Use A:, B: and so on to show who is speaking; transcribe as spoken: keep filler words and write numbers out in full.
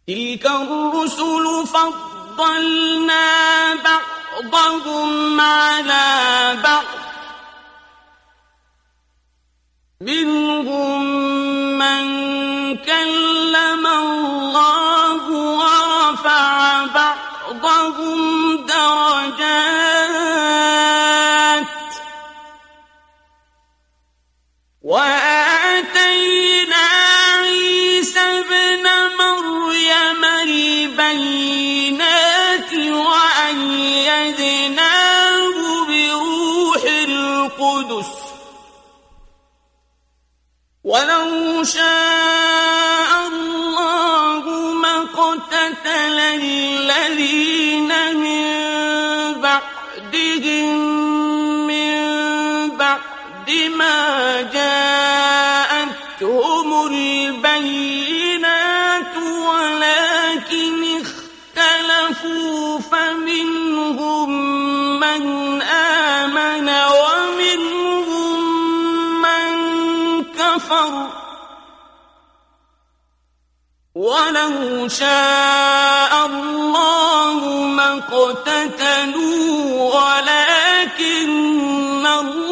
A: تلك الرسل فضلنا بعضهم على بعض منهم من كلم الله ورفع بعضهم درجات وآتينا عيسى ابن مريم البينات وأيدناه بروح القدس ولو شاء الله ما اقتتل الذين من بعدهم من بعد ما جاءتهم البينات ولكن اختلفوا فمنهم من آمن ومنهم من كفر ولو شاء الله ما اقتتلوا ولكن الله